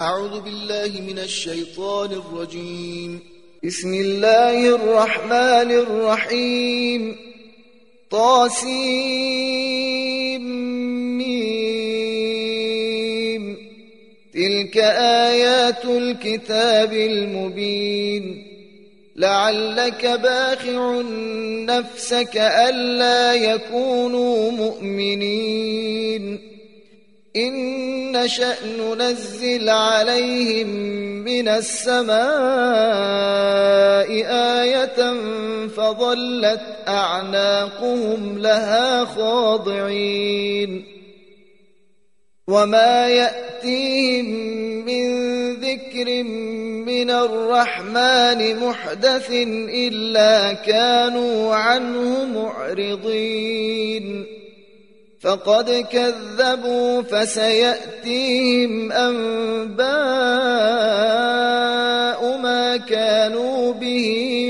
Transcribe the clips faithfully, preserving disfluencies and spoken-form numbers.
أعوذ بالله من الشيطان الرجيم. بسم الله الرحمن الرحيم. طاسيم ميم. تلك آيات الكتاب المبين. لعلك باخع نفسك ألا يكونوا مؤمنين إن نشأ ننزل عليهم من السماء آية فظلت أعناقهم لها خاضعين وما يأتيهم من ذكر من الرحمن محدث إلا كانوا عنه معرضين فقد كذبوا فسيأتيهم أنباء ما كانوا به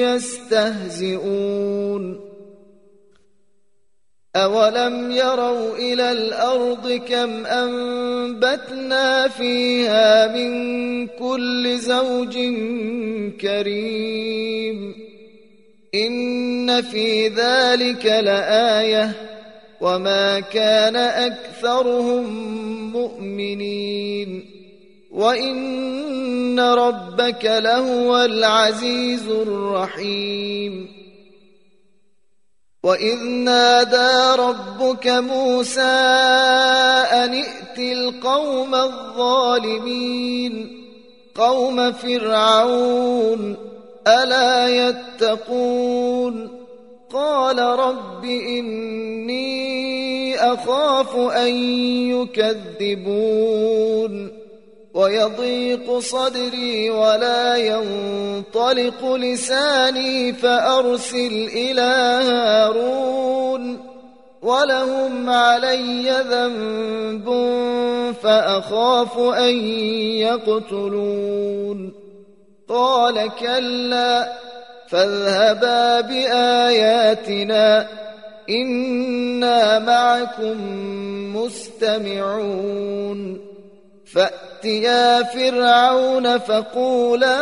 يستهزئون أولم يروا إلى الأرض كم أنبتنا فيها من كل زوج كريم إن في ذلك لآية وما كان أكثرهم مؤمنين وإن ربك لهو العزيز الرحيم وإذ نادى ربك موسى أن ائت القوم الظالمين قوم فرعون ألا يتقون قال رب إني أخاف أن يكذبون ويضيق صدري ولا ينطلق لساني فأرسل إلى هارون ولهم علي ذنب فأخاف أن يقتلون قال كلا فاذهبا بآياتنا إنا معكم مستمعون فأتيا فرعون فقولا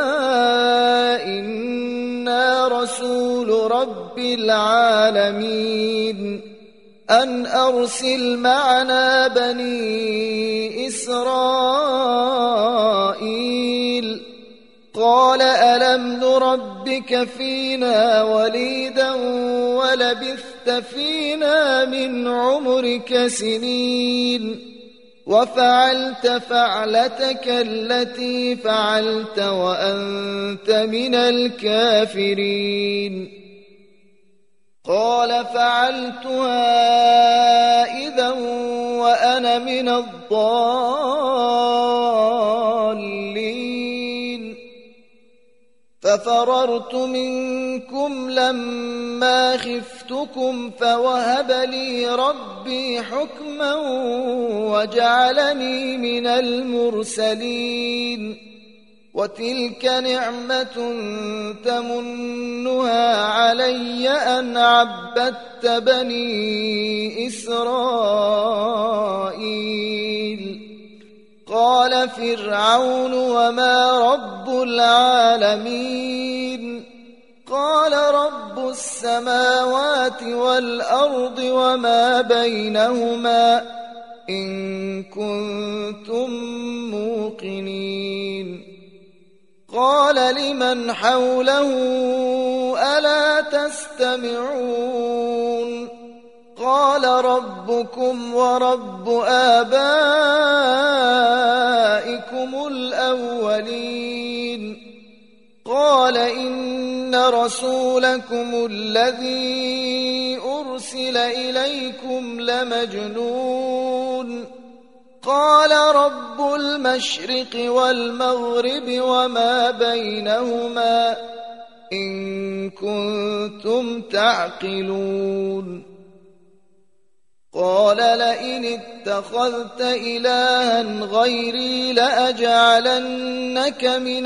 إنا رسول رب العالمين أن أرسل معنا بني إسرائيل قال ألم نربك فينا وليدا ولبثت فينا من عمرك سنين وفعلت فعلتك التي فعلت وأنت من الكافرين قال فعلتها إذا وأنا من الضالين ففررت منكم لما خفتكم فوهب لي ربي حكما وجعلني من المرسلين وتلك نعمة تمنها علي أن عبدت بني إسرائيل قال فرعون وما رب العالمين قال رب السماوات والأرض وما بينهما إن كنتم موقنين قال لمن حوله ألا تستمعون قال ربكم ورب آبائكم الأولين قال إن رسولكم الذي أرسل إليكم لمجنون قال رب المشرق والمغرب وما بينهما إن كنتم تعقلون قال لئن اتخذت إلها غيري لأجعلنك من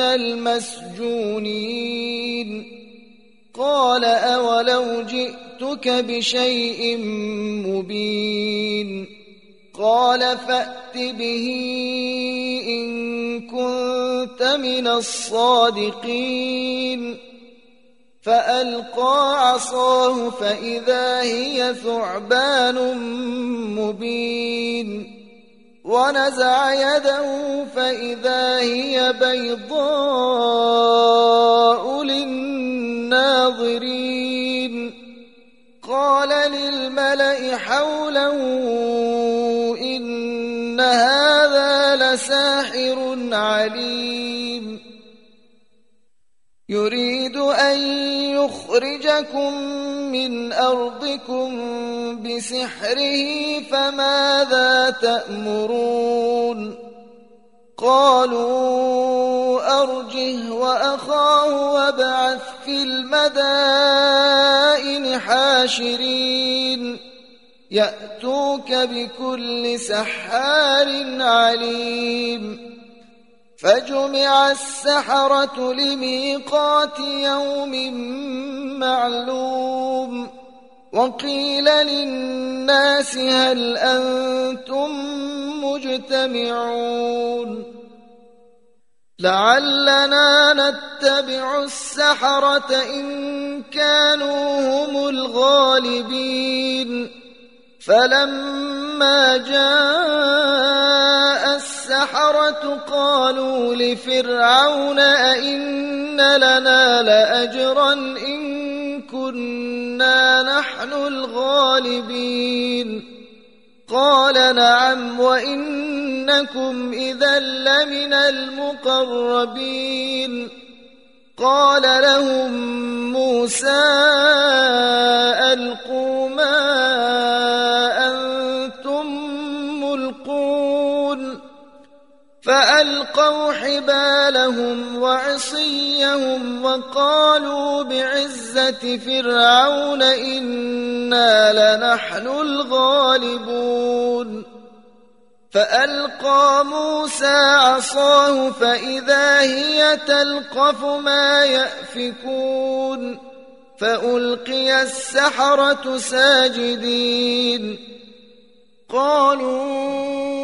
المسجونين قال أولو جئتك بشيء مبين قال فأت به إن كنت من الصادقين فألقى عصاه فإذا هي ثعبان مبين ونزع يده فإذا هي بيضاء للناظرين قال للملأ حوله إن هذا لساحر عليم يريد أن يخرجكم من أرضكم بسحره فماذا تأمرون قالوا أرجه وأخاه وابعث في المدائن حاشرين يأتوك بكل سحار عليم فجمع السحرة لميقات يوم معلوم وقيل للناس هل أنتم مجتمعون لعلنا نتبع السحرة إن كانوا هم الغالبين فلما جاء السحرة قالوا لفرعون أئن لنا لأجرا إن كنا نحن الغالبين قال نعم وإنكم إذا لمن المقربين قال لهم موسى ألقوا ما أنتم ملقون فألقوا حبالهم وعصيهم وقالوا بعزة فرعون إنا لنحن الغالبون فألقى موسى عصاه فإذا هي تلقف ما يأفكون فألقي السحرة ساجدين قالوا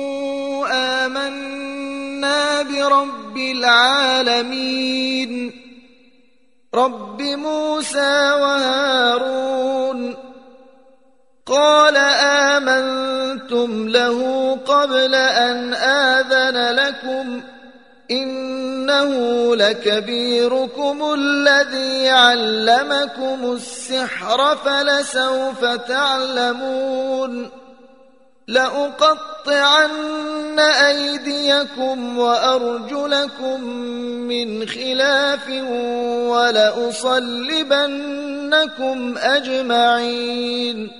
آمنا برب العالمين رب موسى وهارون قال آمنتم له قبل أن آذن لكم إنه لكبيركم الذي علمكم السحر فلسوف تعلمون لأقطعن أيديكم وأرجلكم من خلاف ولأصلبنكم أجمعين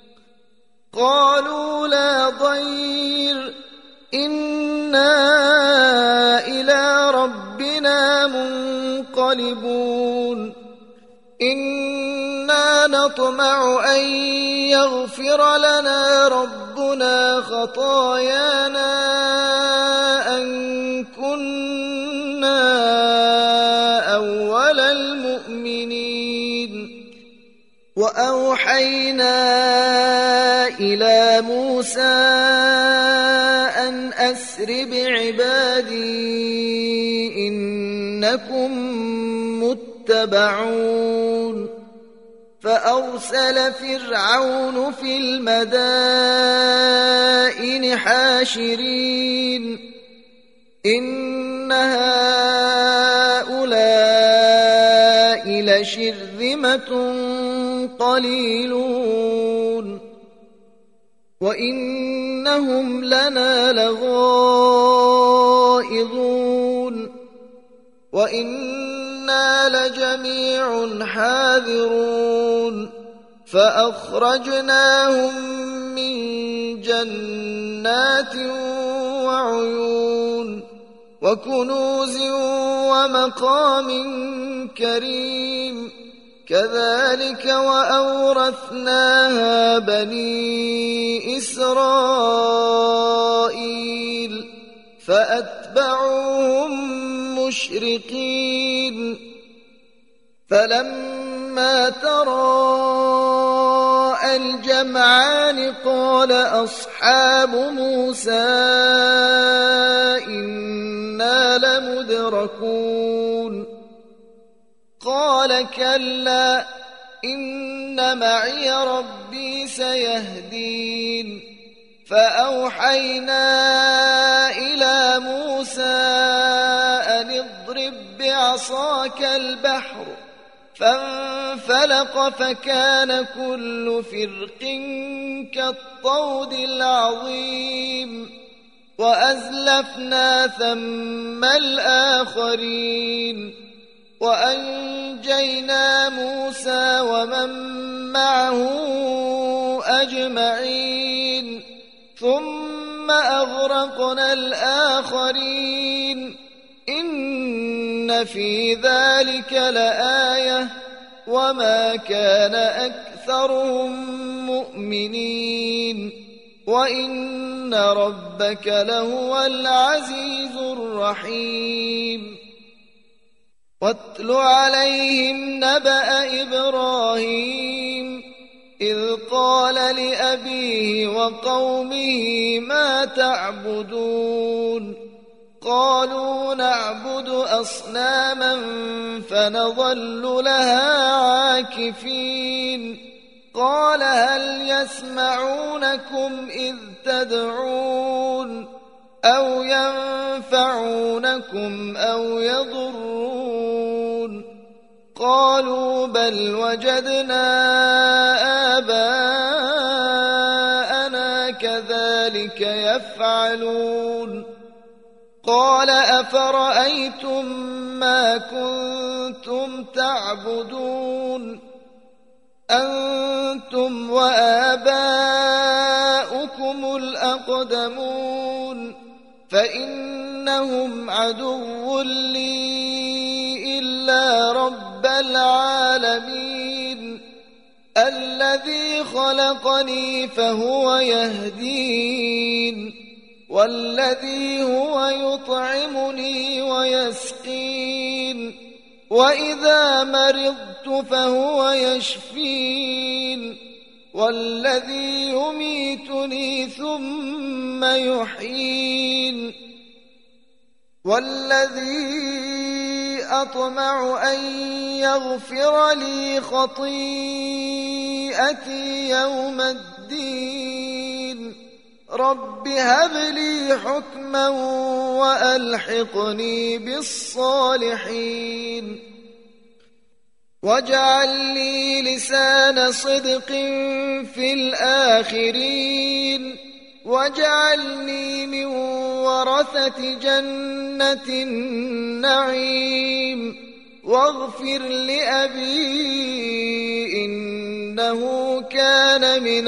قالوا لا ضير إنا إلى ربنا منقلبون إنا نطمع أن يغفر لنا ربنا خطايانا أن كنا أول المؤمنين وأوحينا إلى موسى أن أسر بعبادي إنكم متبعون فأرسل فرعون في المدائن حاشرين إن هؤلاء لشرذمة قليلون وإنهم لنا لغائظون وإنا لجميع حاذرون فأخرجناهم من جنات وعيون وكنوز ومقام كريم كذلك وأورثناها بني إسرائيل فأتبعوهم مشرقين فلما تراءى الجمعان قال أصحاب موسى إنا لمدركون قال كلا إن معي ربي سيهدين فأوحينا إلى موسى أن اضرب بعصاك البحر فانفلق فكان كل فرق كالطود العظيم وأزلفنا ثم الآخرين وأنجينا موسى ومن معه أجمعين ثم أغرقنا الآخرين إن في ذلك لآية وما كان أكثرهم مؤمنين وإن ربك لهو العزيز الرحيم واتل عليهم نبأ إبراهيم إذ قال لأبيه وقومه ما تعبدون قالوا نعبد أصناما فنظل لها عاكفين قال هل يسمعونكم إذ تدعون أو ينفعونكم أو يضرون قالوا بل وجدنا آباءنا كذلك يفعلون قال أفرأيتم ما كنتم تعبدون أنتم وآباؤكم الأقدمون فإنهم عدو لي إلا رب العالمين الذي خلقني فهو يهدين والذي هو يطعمني ويسقين وإذا مرضت فهو يشفين والذي يميتني ثم يحيين والذي أطمع أن يغفر لي خطيئتي يوم الدين رب هب لي حكما وألحقني بالصالحين واجعل لي لسان صدق في الآخرين واجعلني من ورثة جنة النعيم واغفر لأبي إنه كان من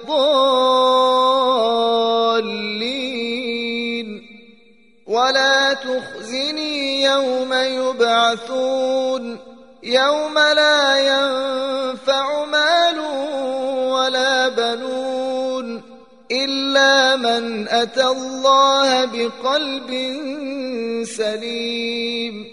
الضالين ولا تخزني يوم يبعثون يوم لا ينفع مال ولا بنون إلا من أتى الله بقلب سليم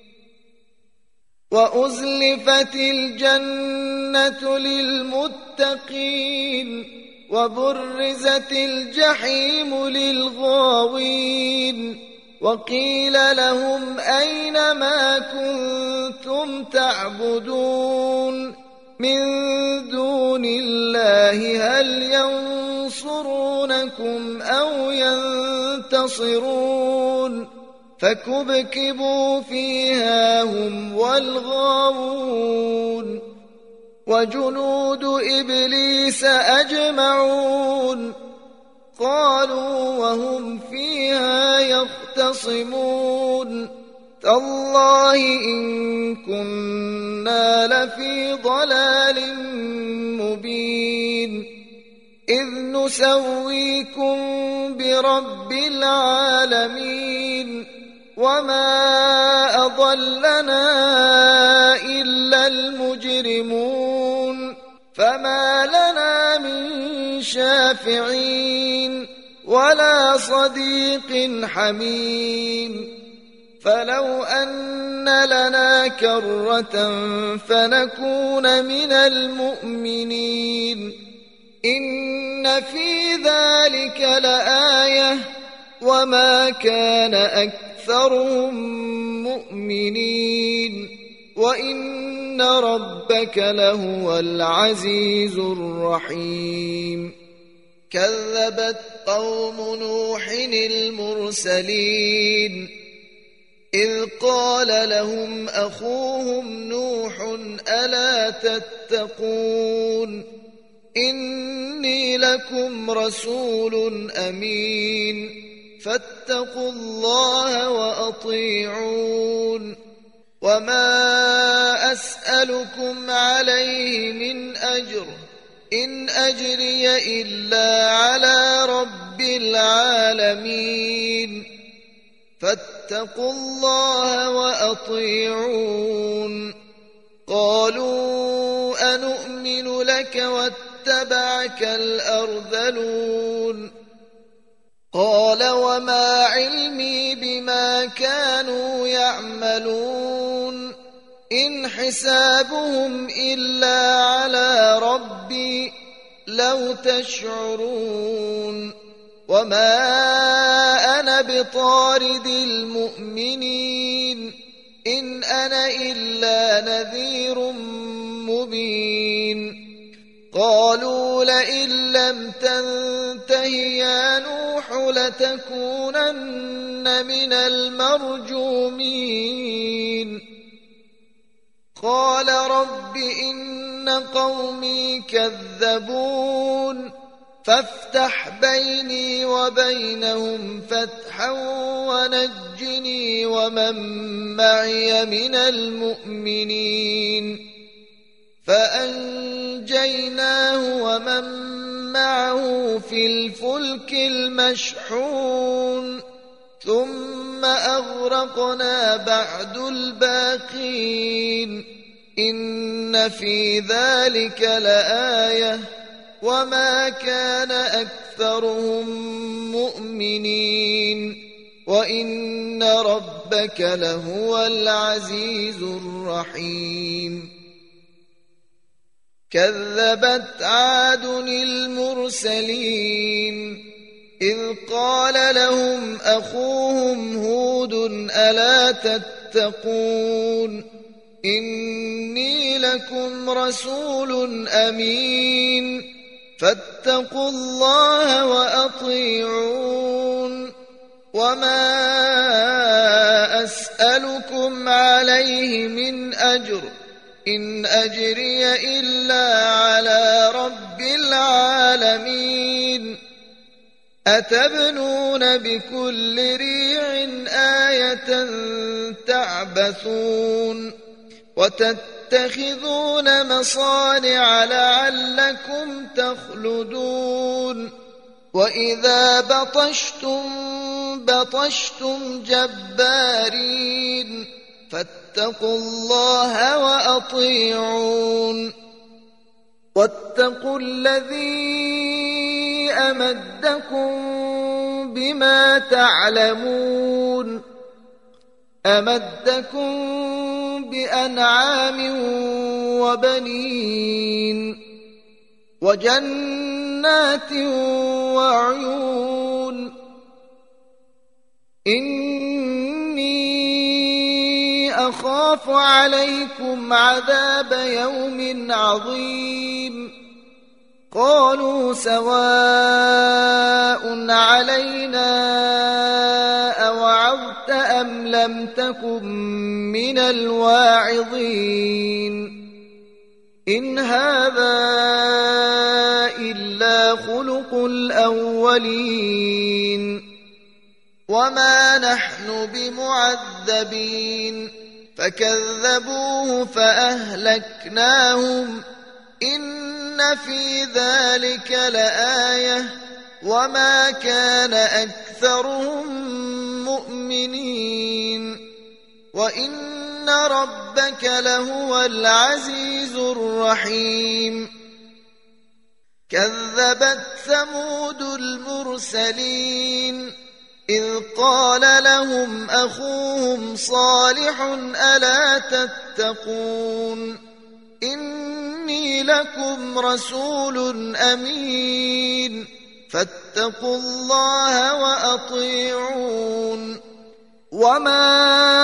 وأزلفت الجنة للمتقين وبرزت الجحيم للغاوين وقيل لهم أين ما كنتم تعبدون من دون الله هل ينصرونكم أو ينتصرون فكبكبوا فيها هم والغاوون وجنود إبليس أجمعون قالوا وهم فيها يختصمون تالله إن كنا لفي ضلال مبين إذ نسويكم برب العالمين وما أضلنا إلا المجرمون فما لنا من شافعين ولا صديق حميم فلو أن لنا كرة فنكون من المؤمنين إن في ذلك لآية وما كان أكثرهم مؤمنين وإن ربك لهو العزيز الرحيم كذبت قوم نوح المرسلين إذ قال لهم أخوهم نوح ألا تتقون إني لكم رسول أمين فاتقوا الله وأطيعون وما أسألكم عليه من أجر إن أجري إلا على رب العالمين فاتقوا الله وأطيعون قالوا أنؤمن لك واتبعك الأرذلون قال وما علمي بما كانوا يعملون إن حسابهم إلا على ربي لو تشعرون وما أنا بطارد المؤمنين إن أنا إلا نذير مبين قالوا لئن لم تنته يا نوح لتكونن من المرجومين قال رب إن قومي كذبون فافتح بيني وبينهم فتحا ونجني ومن معي من المؤمنين فأنجيناه ومن معه في الفلك المشحون ثم أغرقنا بعد الباقين إن في ذلك لآية وما كان أكثرهم مؤمنين وإن ربك لهو العزيز الرحيم كذبت عاد المرسلين إذ قال لهم أخوهم هود ألا تتقون إني لكم رسول أمين فاتقوا الله وأطيعون وما أسألكم عليه من أجر إن أجري إلا على رب العالمين أتبنون بكل ريع آية تعبثون وتتخذون مصانع لعلكم تخلدون وإذا بطشتم بطشتم جبارين فاتقوا الله وأطيعون واتقوا الذي أمدكم بما تعلمون أمدكم بأنعام وبنين وجنات وعيون إني أخاف عليكم عذاب يوم عظيم قالوا سواء علينا أوعظت أم لم تكن من الواعظين إن هذا إلا خلق الأولين وما نحن بمعذبين فكذبوه فأهلكناهم إن في ذلك لآية وما كان أكثرهم مؤمنين وإن ربك لهو العزيز الرحيم كذبت ثمود المرسلين إذ قال لهم أخوهم صالح ألا تتقون إني لكم رسول أمين فاتقوا الله وأطيعون وما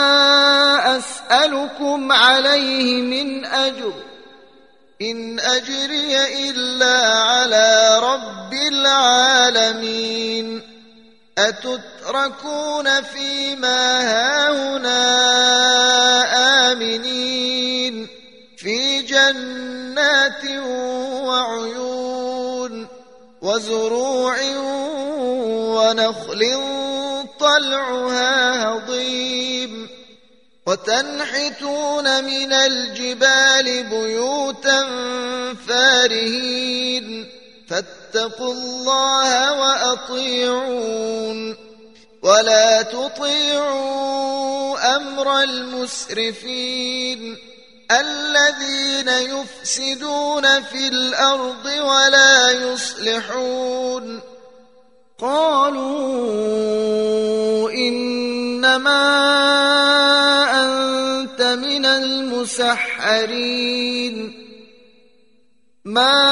أسألكم عليه من أجر إن أجري إلا على رب العالمين أتتركون فيما هاهنا آمنين في جنات وعيون وزروع ونخل طلعها هضيم وتنحتون من الجبال بيوتا فارهين فاتقوا الله وأطيعون ولا تطيعوا أمر المسرفين الذين يفسدون في الأرض ولا يصلحون قالوا إنما أنت من المسحرين ما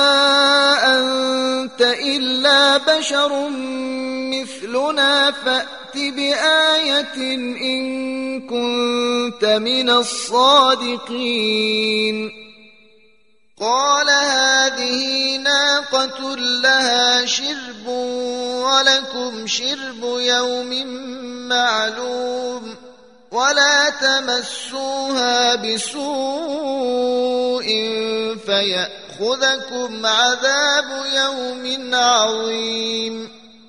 أنت إلا بشر مثلنا فأت بآية إن كنت من الصادقين قال هذه ناقة لها شرب ولكم شرب يوم معلوم ولا تمسوها بسوء فيأخذكم عذاب يوم عظيم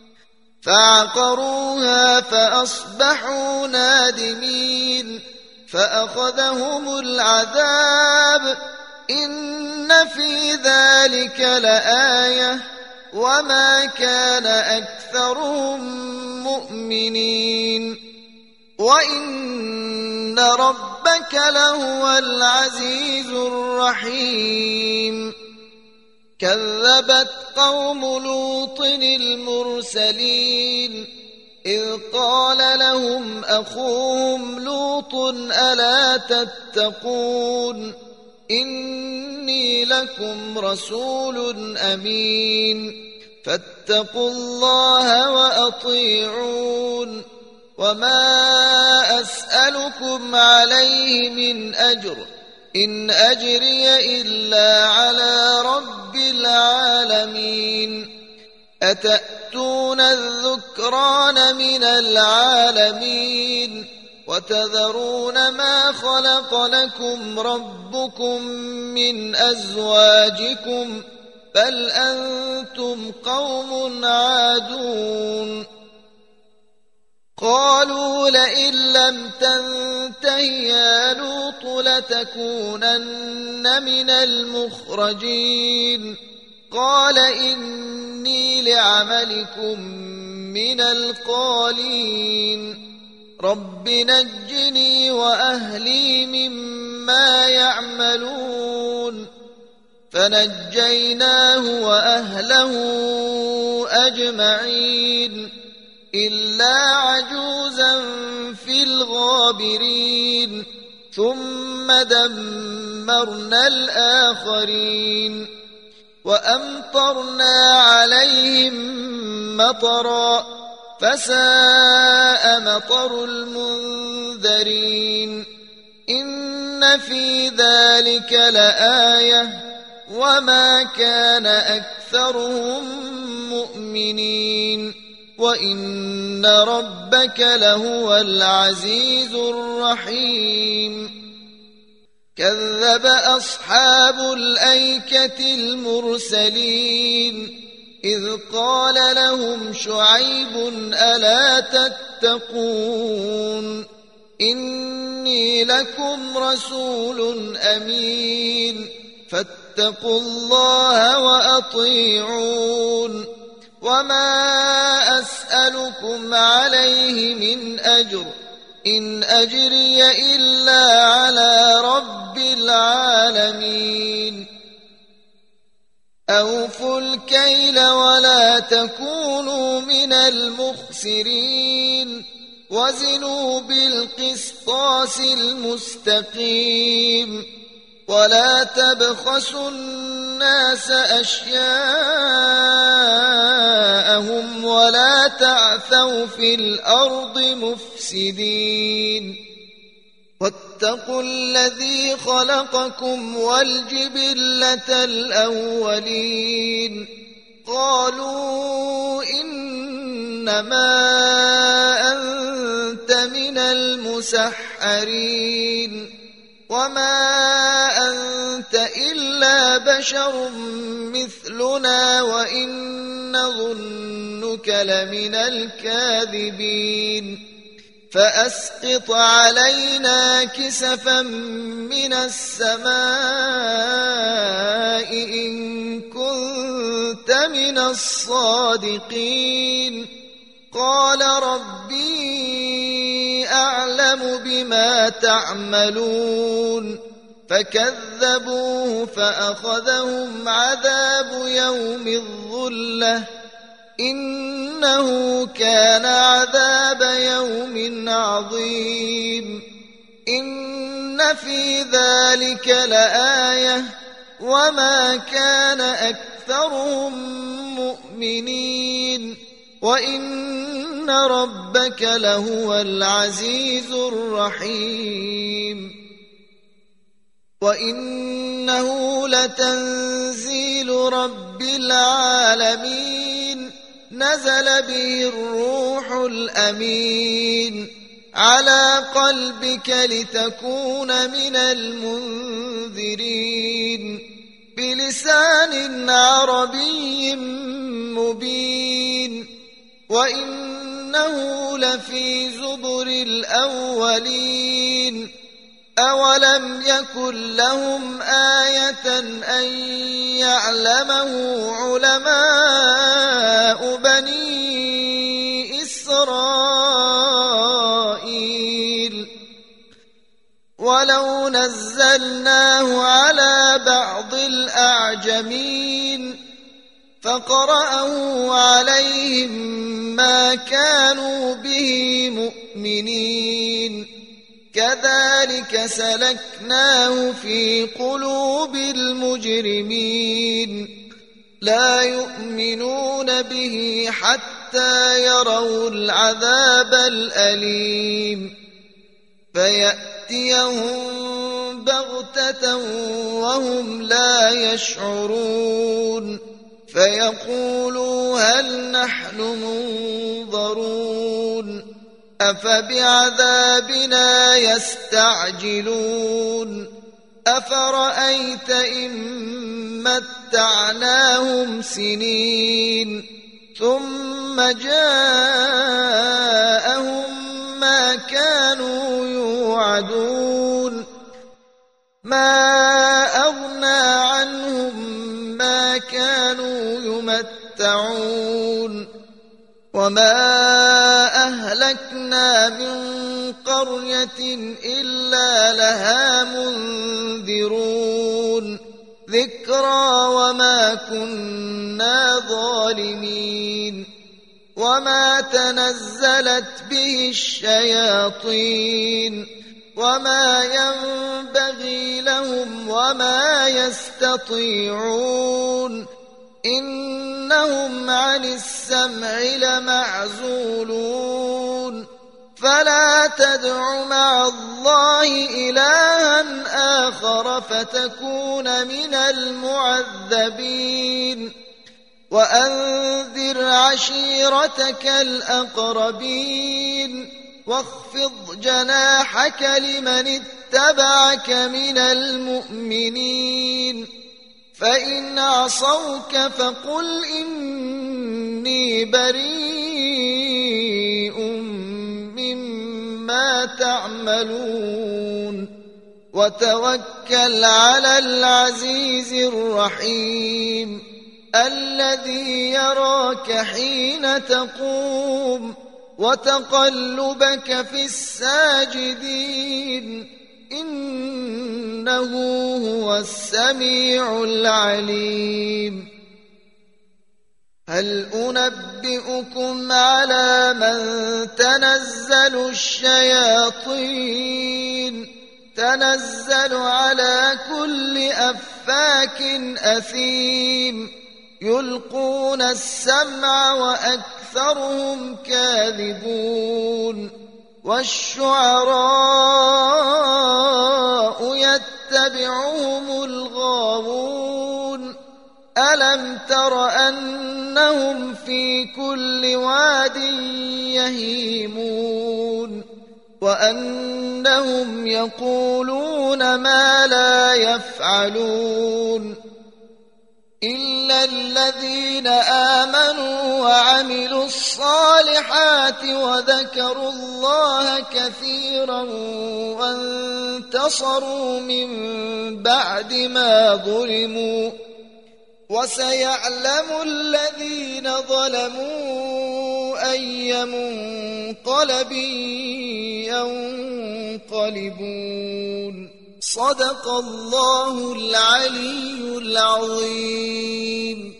فعقروها فأصبحوا نادمين فأخذهم العذاب إن في ذلك لآية وما كان أكثرهم مؤمنين وإن ربك لهو العزيز الرحيم كذبت قوم لوط المرسلين إذ قال لهم أخوهم لوط ألا تتقون إني لكم رسول أمين فاتقوا الله وأطيعون وما أسألكم عليه من أجر إن أجري إلا على رب العالمين أتأتون الذكران من العالمين وتذرون ما خلق لكم ربكم من أزواجكم بل أنتم قوم عادون قالوا لئن لم تنته يا لوط لتكونن من المخرجين قال إني لعملكم من القالين رب نجني وأهلي مما يعملون فنجيناه وأهله أجمعين إلا عجوزا في الغابرين ثم دمرنا الآخرين وأمطرنا عليهم مطرا فساء مطر المنذرين إن في ذلك لآية وما كان أكثرهم مؤمنين وإن ربك لهو العزيز الرحيم كذب أصحاب الأيكة المرسلين إذ قال لهم شعيب ألا تتقون إني لكم رسول أمين فاتقوا الله وأطيعون وما أسألكم عليه من أجر إن أجري إلا على رب العالمين أوفوا الكيل ولا تكونوا من المخسرين وزنوا بالقسطاس المستقيم ولا تبخسوا الناس أشياءهم ولا تعثوا في الأرض مفسدين واتقوا الذي خلقكم والجبلة الأولين قالوا إنما أنت من المسحرين وما أنت إلا بشر مثلنا وإن نظنك لمن الكاذبين فأسقط علينا كسفا من السماء إن كنت من الصادقين قال ربي أعلم بما تعملون فكذبوه فأخذهم عذاب يوم الظلة إنه كان عذاب يوم عظيم إن في ذلك لآية وما كان أكثرهم مؤمنين وإن ربك لهو العزيز الرحيم وإنه لتنزيل رب العالمين نزل به الروح الأمين على قلبك لتكون من المنذرين بلسان عربي مبين وإنه لفي زبر الأولين أولم يكن لهم آية أن يعلمه علماء بني إسرائيل ولو نزلناه على بعض الأعجمين فقرأه عليهم ما كانوا به مؤمنين كذلك سلكناه في قلوب المجرمين لا يؤمنون به حتى يروا العذاب الأليم فيأتيهم بغتة وهم لا يشعرون فيقولوا هل نحن منظرون أفبعذابنا يستعجلون أفرأيت إن متعناهم سنين ثم جاءهم ما كانوا يوعدون ما أغنى عنهم ما كانوا يمتعون وما أهلكنا من قرية إلا لها منذرون ذكرى وما كنا ظالمين وما تنزلت به الشياطين وما ينبغي لهم وما يستطيعون إنهم عن السمع لمعزولون فلا تدع مع الله إلها آخر فتكون من المعذبين وأنذر عشيرتك الأقربين واخفض جناحك لمن اتبعك من المؤمنين فإن عصوك فقل إني بريء مما تعملون وتوكل على العزيز الرحيم الذي يراك حين تقوم وتقلبك في الساجدين إنه هو السميع العليم هل أنبئكم على من تنزل الشياطين تنزل على كل أفاك أثيم يلقون السمع وأكثرهم كاذبون والشعراء يتبعهم الغاوون ألم تر أنهم في كل واد يهيمون وأنهم يقولون ما لا يفعلون إلا الذين آمنوا وعملوا الصالحات وذكروا الله كثيرا وانتصروا من بعد ما ظلموا وسيعلم الذين ظلموا أي منقلب ينقلبون صدق الله العلي العظيم.